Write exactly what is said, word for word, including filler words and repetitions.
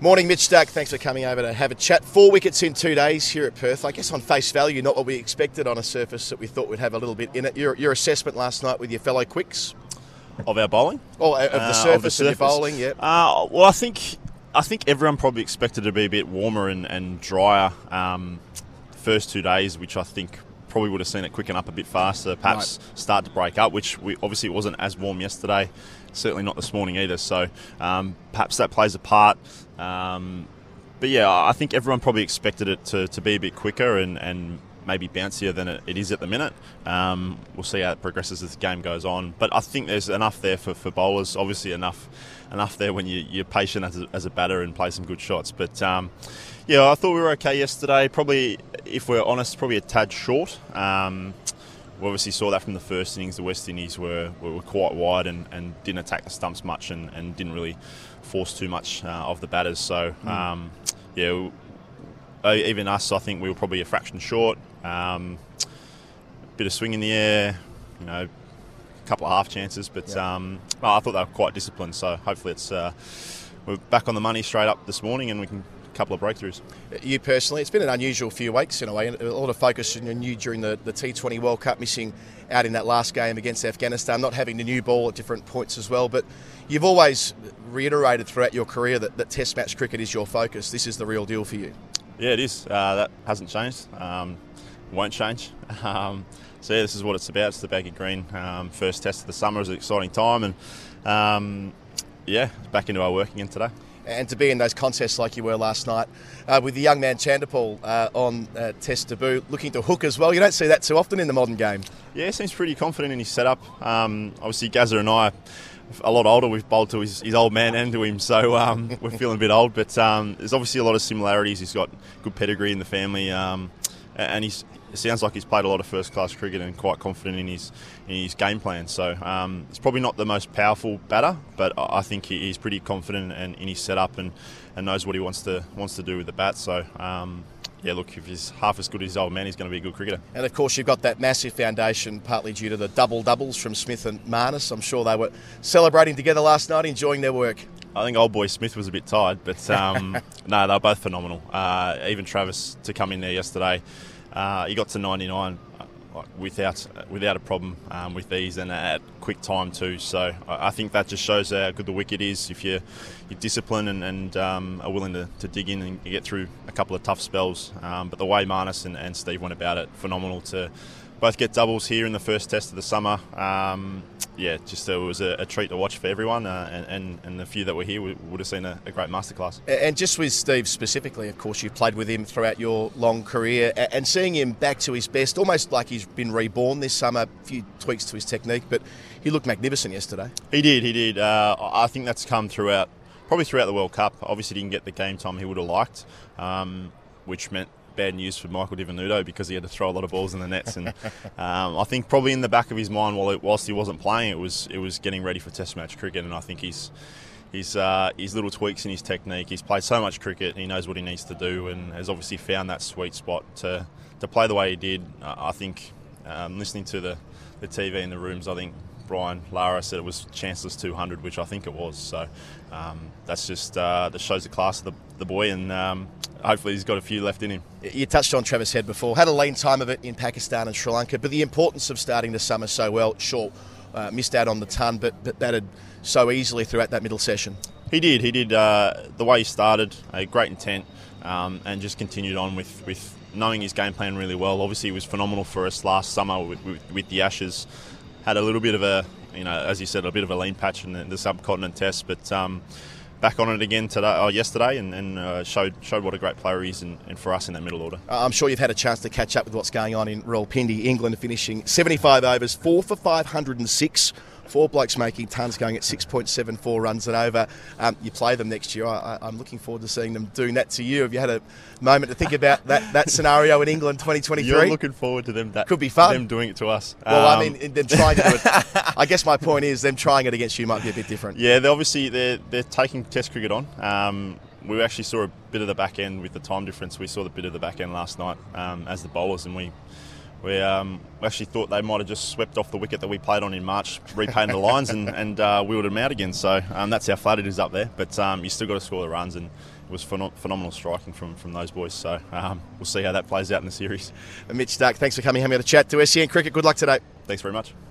Morning, Mitch Stark. Thanks for coming over to have a chat. Four wickets in two days here at Perth. I guess on face value, not what we expected on a surface that we thought would have a little bit in it. Your, your assessment last night with your fellow quicks? Of our bowling? Oh, of the uh, surface of, the surface. of your bowling, yeah. Uh, well, I think I think everyone probably expected it to be a bit warmer and, and drier um, first two days, which I think probably would have seen it quicken up a bit faster, perhaps right. start to break up, which we, obviously it wasn't as warm yesterday, certainly not this morning either, so um, perhaps that plays a part. Um, but yeah, I think everyone probably expected it to, to be a bit quicker and, and maybe bouncier than it, it is at the minute. Um, we'll see how it progresses as the game goes on. But I think there's enough there for, for bowlers, obviously enough enough there when you, you're patient as a, as a batter and play some good shots. But um, yeah, I thought we were okay yesterday. Probably, if we're honest, probably a tad short. Um, we obviously saw that from the first innings. The West Indies were, were quite wide and, and didn't attack the stumps much and, and didn't really force too much uh, of the batters. So, um, yeah, even us, I think we were probably a fraction short. Um, bit of swing in the air, you know, a couple of half chances, but yeah. um, well, I thought they were quite disciplined. So hopefully it's uh, we're back on the money straight up this morning, and we can a couple of breakthroughs. You personally, it's been an unusual few weeks in a way. A lot of focus on you during the, the T twenty World Cup, missing out in that last game against Afghanistan, not having the new ball at different points as well. But you've always reiterated throughout your career that, that Test match cricket is your focus. This is the real deal for you. Yeah, it is. Uh, that hasn't changed. Um, won't change. Um, so yeah, this is what it's about. It's the baggy green. Um, first test of the summer is an exciting time, and um, yeah, back into our work again today. And to be in those contests like you were last night, uh, with the young man Chanderpaul uh, on uh, test debut, looking to hook as well. You don't see that too often in the modern game. Yeah, he seems pretty confident in his setup. Um, obviously, Gazza and I, a lot older, we've bowled to his, his old man and to him, so um, we're feeling a bit old. But um, there's obviously a lot of similarities. He's got good pedigree in the family, um, and he's, it sounds like he's played a lot of first-class cricket and quite confident in his in his game plan. So um, it's probably not the most powerful batter, but I think he, he's pretty confident and in his setup and, and knows what he wants to wants to do with the bat. So. Um, Yeah, look, if he's half as good as his old man, he's going to be a good cricketer. And, of course, you've got that massive foundation, partly due to the double-doubles from Smith and Marnus. I'm sure they were celebrating together last night, enjoying their work. I think old boy Smith was a bit tired, but um, no, they were both phenomenal. Uh, even Travis, to come in there yesterday, uh, he got to ninety-nine without without a problem um, with these and at quick time too. So I think that just shows how good the wicket is if you're, you're disciplined and, and um, are willing to, to dig in and get through a couple of tough spells. Um, but the way Marnus and, and Steve went about it, phenomenal to both get doubles here in the first test of the summer. Um, yeah, just uh, it was a, a treat to watch for everyone, uh, and, and, and the few that were here would, would have seen a, a great masterclass. And just with Steve specifically, of course, you've played with him throughout your long career, and seeing him back to his best, almost like he's been reborn this summer, a few tweaks to his technique, but he looked magnificent yesterday. He did, he did. Uh, I think that's come throughout, probably throughout the World Cup. Obviously didn't get the game time he would have liked, um, which meant bad news for Michael Di Venuto because he had to throw a lot of balls in the nets, and um, I think probably in the back of his mind, while it, whilst he wasn't playing, it was it was getting ready for Test match cricket. And I think he's he's uh, his little tweaks in his technique. He's played so much cricket, he knows what he needs to do, and has obviously found that sweet spot to to play the way he did. Uh, I think um, listening to the the T V in the rooms, I think Brian Lara said it was chanceless two hundred, which I think it was. So um, that's just uh, that shows the class of the, the boy, and um, hopefully he's got a few left in him. You touched on Travis Head before. Had a lean time of it in Pakistan and Sri Lanka, but the importance of starting the summer so well, sure, uh, missed out on the ton, but, but batted so easily throughout that middle session. He did. He did. Uh, the way he started, a great intent, um, and just continued on with, with knowing his game plan really well. Obviously, he was phenomenal for us last summer with, with, with the Ashes. Had a little bit of a, you know, as you said, a bit of a lean patch in the, the subcontinent test, but um, back on it again today, or yesterday, and, and uh, showed showed what a great player he is, and, and for us in that middle order. I'm sure you've had a chance to catch up with what's going on in Rawalpindi, England, finishing seventy-five overs, four for five hundred six. Four blokes making tons, going at six point seven four runs and over. Um, you play them next year. I, I'm looking forward to seeing them doing that to you. Have you had a moment to think about that, that scenario in England twenty twenty-three? You're looking forward to them. That could be fun. Them doing it to us. Well, um, I mean, them trying to do it. I guess my point is, them trying it against you might be a bit different. Yeah, they're obviously they're they're taking Test cricket on. Um, we actually saw a bit of the back end with the time difference. We saw the bit of the back end last night um, as the bowlers, and we. We um, actually thought they might have just swept off the wicket that we played on in March, repainted the lines, and, and uh, wheeled them out again. So um, that's how flat it is up there. But um, you still got to score the runs, and, was phenom- phenomenal striking from, from those boys. So um, we'll see how that plays out in the series. And Mitch Starc, thanks for coming, having a chat to S E N Cricket. Good luck today. Thanks very much.